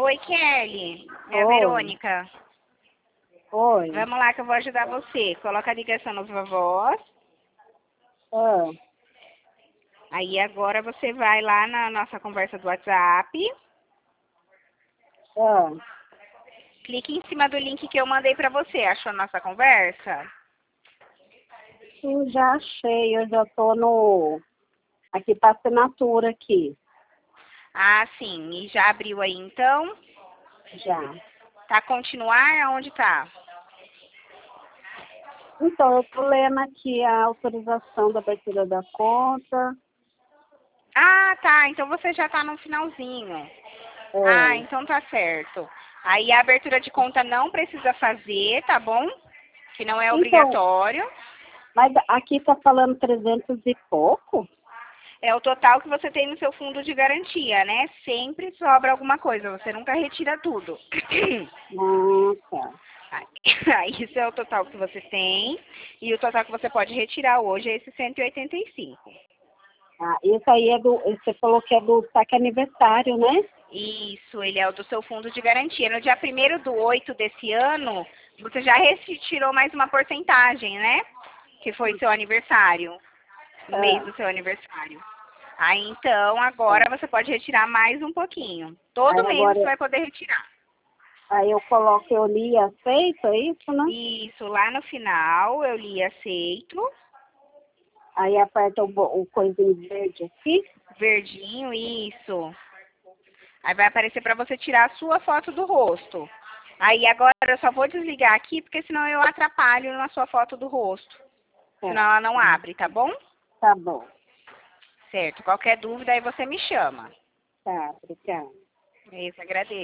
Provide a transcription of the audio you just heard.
Oi, Kelly. É a Oi. Verônica. Oi. Vamos lá que eu vou ajudar você. Coloca a ligação nos vovós. Ah, Aí agora você vai lá na nossa conversa do WhatsApp. ah. Clique em cima do link que eu mandei pra você. Achou a nossa conversa? Sim, já achei. Eu já tô no... Aqui pra assinatura aqui. Ah, sim. E já abriu aí então? Já. Tá continuar? Aonde tá? Então, eu tô lendo aqui a autorização da abertura da conta. Ah, tá. Então você já tá no finalzinho. Ah, É. então tá certo. Aí a abertura de conta não precisa fazer, tá bom? Que não é Então, obrigatório. mas aqui tá falando 300 e pouco? É o total que você tem no seu fundo de garantia, né? Sempre sobra alguma coisa, você nunca retira tudo. Ah, tá. Aí, isso é o total que você tem. E o total que você pode retirar hoje é esse 185. Ah, esse aí é do... Você falou que é do saque aniversário, né? Isso, ele é o do seu fundo de garantia. No dia 1º do 8 desse ano, você já retirou mais uma porcentagem, né? Que foi seu aniversário, no mês Ah, do seu aniversário. Aí então, tá. agora você pode retirar mais um pouquinho. Todo Aí mês você agora... vai poder retirar. Aí eu coloco, eu li e aceito, é isso, né? Isso, lá no final eu li aceito, Aí aperta o coisinho verde aqui. verdinho, isso. Aí vai aparecer para você tirar a sua foto do rosto. Aí agora eu só vou desligar aqui, porque senão eu atrapalho na sua foto do rosto. Senão Tá, ela não abre, tá bom? tá bom. Certo. Qualquer dúvida aí você me chama. Tá, obrigada. É isso, agradeço.